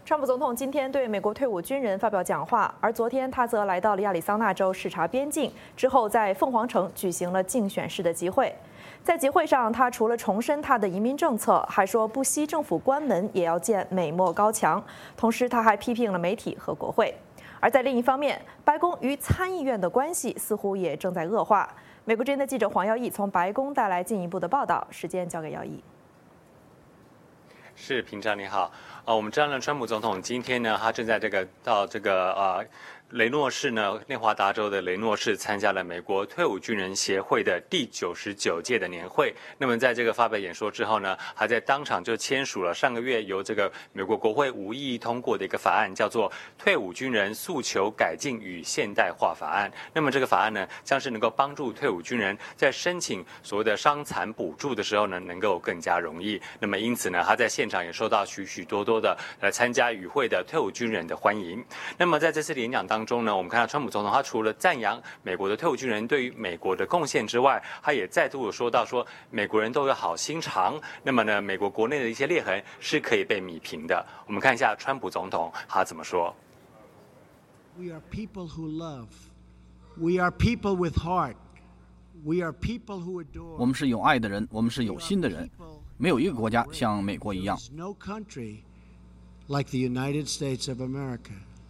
川普总统今天对美国退伍军人发表讲话，而昨天他则来到了亚利桑那州视察边境，之后在凤凰城举行了竞选式的集会。在集会上，他除了重申他的移民政策，还说不惜政府关门也要建美墨高墙。同时，他还批评了媒体和国会。而在另一方面，白宫与参议院的关系似乎也正在恶化。美国之音的记者黄耀义从白宫带来进一步的报道，时间交给耀义。 是，平常你好。我们知道呢，川普总统今天呢，他正在到雷诺市呢，内华达州的雷诺市参加了美国退伍军人协会的第99届的年会。那么在这个发表演说之后呢，还在当场就签署了上个月由这个美国国会无异议通过的一个法案，叫做《退伍军人诉求改进与现代化法案》。那么这个法案呢，将是能够帮助退伍军人在申请所谓的伤残补助的时候呢，能够更加容易。那么因此呢，他在现场也受到许许多多的来参加与会的退伍军人的欢迎。那么在这次演讲当中呢，我们看到川普总统他除了赞扬美国的退伍军人对于美国的贡献之外，他也再度说到说美国人都有好心肠，那么呢，美国国内的一些裂痕是可以被弭平的。我们看一下川普总统他怎么说。 We are people who love. We are people with heart. We are people who adore. 我们是有爱的人，我们是有心的人。没有一个国家像美国一样。 No country like the United States of America.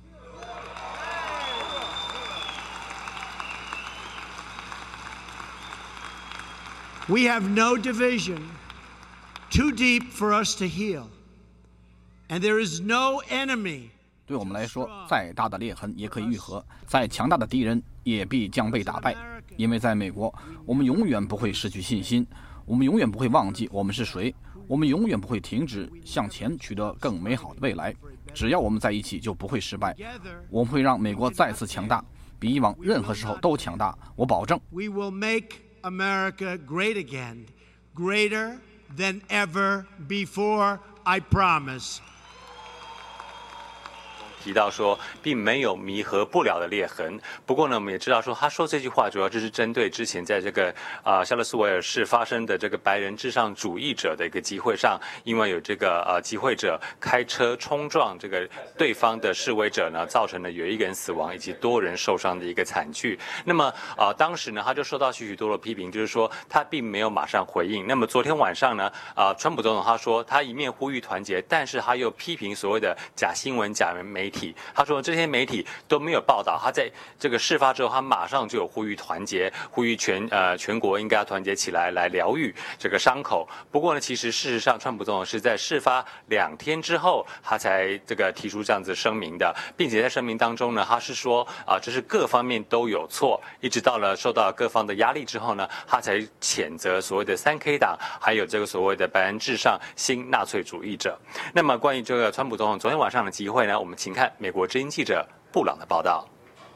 We have no division too deep for us to heal, and there is no enemy. 对我们来说，再大的裂痕也可以愈合，再强大的敌人也必将被打败。因为在美国，我们永远不会失去信心，我们永远不会忘记我们是谁，我们永远不会停止向前取得更美好的未来。只要我们在一起，就不会失败。我们会让美国再次强大，比以往任何时候都强大，我保证。 We will make America great again, greater than ever before, I promise. 提到说并没有弥合不了的裂痕。不过呢，我们也知道说他说这句话主要就是针对之前在这个夏勒斯维尔市发生的这个白人至上主义者的一个集会上，因为有这个集会者开车冲撞这个对方的示威者呢，造成了有一个人死亡以及多人受伤的一个惨剧。那么当时呢，他就受到许许多多的批评，就是说他并没有马上回应。那么昨天晚上呢，川普总统他说他一面呼吁团结，但是他又批评所谓的假新闻、假媒体。他说这些媒体都没有报道，他在这个事发之后，他马上就有呼吁团结，呼吁全国应该要团结起来，来疗愈这个伤口。不过呢，其实事实上，川普总统是在事发2天之后，他才这个提出这样子声明的，并且在声明当中呢，他是说这是各方面都有错，一直到了受到各方的压力之后呢，他才谴责所谓的3K 党，还有这个所谓的白人至上新纳粹主义者。那么关于这个川普总统昨天晚上的集会呢，我们请看美国之音记者布朗的报道。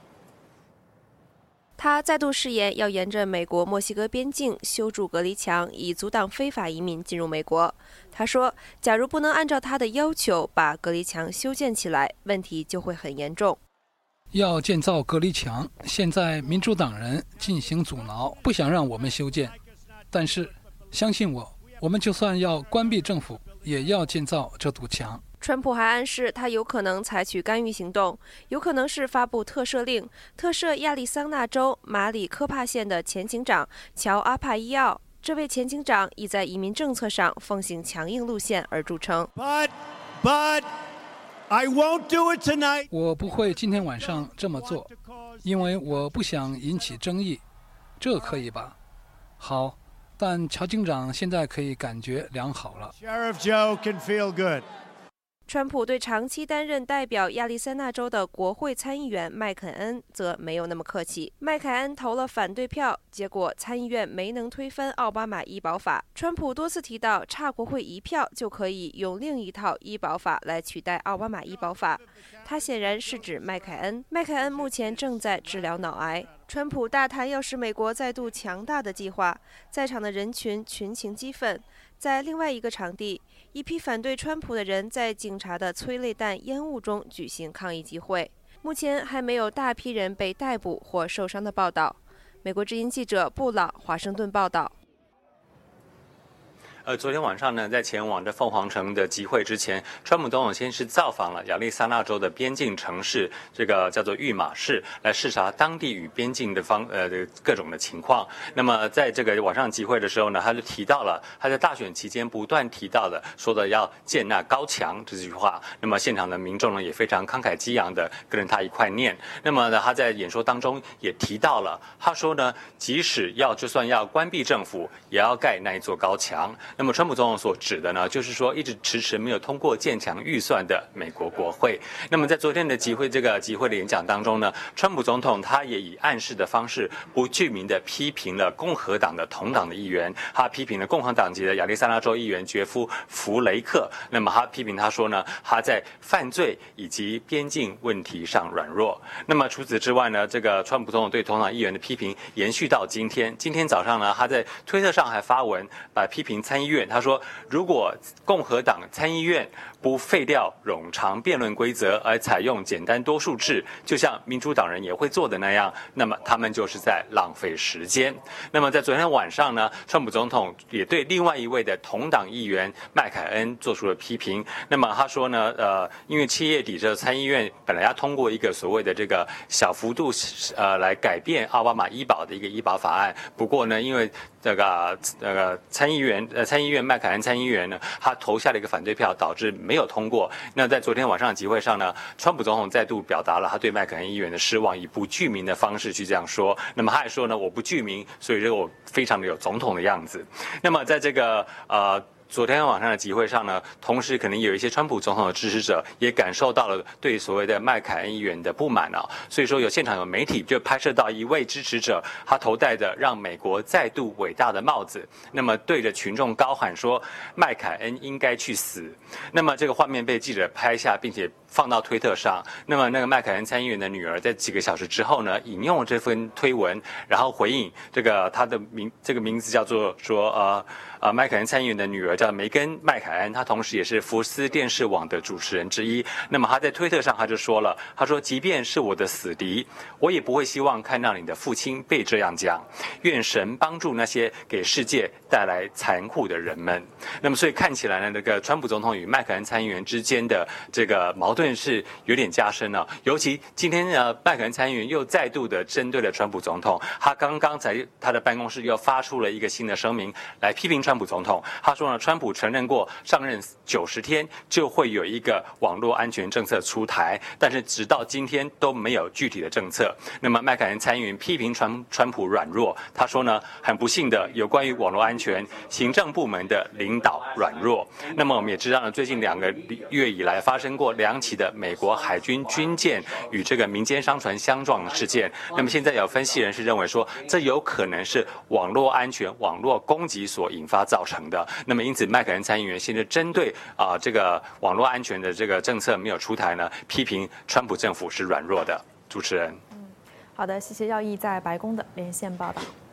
他再度誓言要沿着美国墨西哥边境修筑隔离墙，以阻挡非法移民进入美国。他说，假如不能按照他的要求把隔离墙修建起来，问题就会很严重。 要建造隔离墙，现在民主党人进行阻挠，不想让我们修建。但是相信我，我们就算要关闭政府，也要建造这堵墙。 川普还暗示他有可能采取干预行动，有可能是发布特赦令，特赦亚利桑那州马里科帕县的前警长乔阿帕伊奥。这位前警长已在移民政策上奉行强硬路线而著称。 But I won't do it tonight. 我不会今天晚上这么做，因为我不想引起争议。这可以吧？好，但乔警长现在可以感觉良好了。 Sheriff Joe can feel good. 川普对长期担任代表亚利桑那州的国会参议员麦肯恩则没有那么客气。麦凯恩投了反对票，结果参议院没能推翻奥巴马医保法。川普多次提到，差国会1票就可以用另一套医保法来取代奥巴马医保法。他显然是指麦凯恩。麦凯恩目前正在治疗脑癌。川普大谈要使美国再度强大的计划，在场的人群群情激愤。在另外一个场地，一批反对川普的人在警察的催泪弹烟雾中举行抗议集会。目前还没有大批人被逮捕或受伤的报道。美国之音记者布朗华盛顿报道。 昨天晚上呢，在前往这凤凰城的集会之前，川普总统先是造访了亚利桑那州的边境城市，这个叫做育马市，来视察当地与边境的各种的情况。那么在这个晚上集会的时候呢，他就提到了他在大选期间不断提到的，说的要建那高墙这句话。那么现场的民众呢也非常慷慨激昂的跟着他一块念。那么呢，他在演说当中也提到了，他说呢，即使就算要关闭政府，也要盖那一座高墙。那么川普总统所指的呢，就是说一直迟迟没有通过建墙预算的美国国会。那么在昨天的集会的演讲当中呢，川普总统他也以暗示的方式不具名的批评了共和党的同党的议员，他批评了共和党籍的亚利桑那州议员杰夫·弗雷克。那么他批评他说呢，他在犯罪以及边境问题上软弱。那么除此之外呢，这个川普总统对同党议员的批评延续到今天。今天早上呢，他在推特上还发文把批评参议院。他说，如果共和党参议院不废掉冗长辩论规则，而采用简单多数制，就像民主党人也会做的那样，那么他们就是在浪费时间。那么在昨天晚上呢，川普总统也对另外一位的同党议员麦凯恩做出了批评。那么他说呢，因为7月底这参议院本来要通过一个所谓的这个小幅度来改变奥巴马医保的一个医保法案，不过呢，因为这个参议院麦凯恩参议员呢，他投下了一个反对票，导致没有通过。那在昨天晚上的集会上呢，川普总统再度表达了他对麦凯恩议员的失望，以不具名的方式去这样说。那么他还说呢，我不具名，所以这个我非常的有总统的样子。那么在这个昨天晚上的集会上呢，同时可能有一些川普总统的支持者也感受到了对所谓的麦凯恩议员的不满啊，所以说现场有媒体就拍摄到一位支持者，他头戴着让美国再度伟大的帽子，那么对着群众高喊说麦凯恩应该去死。那么这个画面被记者拍下，并且放到推特上。那么那个麦凯恩参议员的女儿在几个小时之后呢，引用了这份推文，然后回应他的名字叫做说麦凯恩参议员的女儿叫梅根·麦凯恩，她同时也是福斯电视网的主持人之一。那么她在推特上她就说了，她说即便是我的死敌，我也不会希望看到你的父亲被这样讲。愿神帮助那些给世界带来残酷的人们。那么所以看起来呢，那个川普总统与麦凯恩参议员之间的这个矛盾是有点加深了。尤其今天呢，麦凯恩参议员又再度的针对了川普总统，他刚刚在他的办公室又发出了一个新的声明来批评川普总统。他说呢，川普承认过上任90天就会有一个网络安全政策出台，但是直到今天都没有具体的政策。那么麦凯恩参议员批评川普软弱，他说呢，很不幸的有关于网络安全行政部门的领导软弱。那么我们也知道呢，最近2个月以来发生过2起的美国海军军舰与这个民间商船相撞的事件。那么现在有分析人士认为说，这有可能是网络安全、网络攻击所引发造成的。那么因此，麦凯恩参议员现在针对这个网络安全的这个政策没有出台呢，批评川普政府是软弱的。主持人， 好的，谢谢耀毅在白宫的连线报道。